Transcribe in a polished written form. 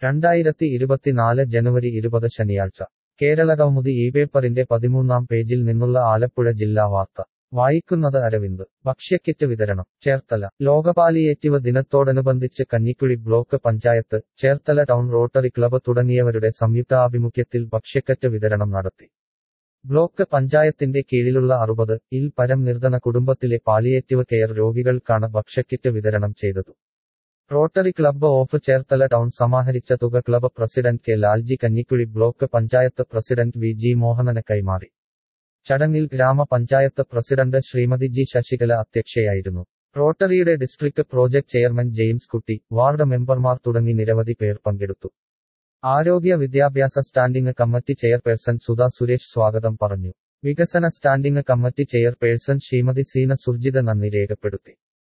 2024 ജനുവരി 20 ശനിയാഴ്ച കേരളകൗമുദി ഈ പേപ്പറിന്റെ 13-ാം പേജിൽ നിന്നുള്ള ആലപ്പുഴ ജില്ലാ വാർത്ത വായിക്കുന്നത് അരവിന്ദ്. ഭക്ഷ്യക്കിറ്റ് വിതരണം ചേർത്തല. ലോക പാലിയേറ്റീവ് ദിനത്തോടനുബന്ധിച്ച് Kanjikuzhi block panchayat, Cherthala town rotary club തുടങ്ങിയവരുടെ സംയുക്താഭിമുഖ്യത്തിൽ ഭക്ഷ്യക്കിറ്റ് വിതരണം നടത്തി. ബ്ലോക്ക് പഞ്ചായത്തിന്റെ കീഴിലുള്ള 60-ൽ പരം നിർധന കുടുംബത്തിലെ പാലിയേറ്റീവ് കെയർ രോഗികൾക്കാണ് ഭക്ഷ്യക്കിറ്റ് വിതരണം ചെയ്തത്. Rotary club of Cherthala town സമാഹരിച്ച തുക club president K Lalji Kanjikuzhi block panchayat president V G മോഹനന് കൈമാറി. ചടങ്ങിൽ ഗ്രാമപഞ്ചായത്ത് പ്രസിഡന്റ് ശ്രീമതി ജി ശശികല അധ്യക്ഷയായിരുന്നു. റോട്ടറിയുടെ district project chairman James Kutty, ward മെമ്പർമാർ തുടങ്ങി നിരവധി പേർ പങ്കെടുത്തു. ആരോഗ്യ വിദ്യാഭ്യാസ standing committee chairperson Sudha Suresh സ്വാഗതം പറഞ്ഞു. വികസന standing committee chairperson Shrimati Seena Surjitha നന്ദി രേഖപ്പെടുത്തി.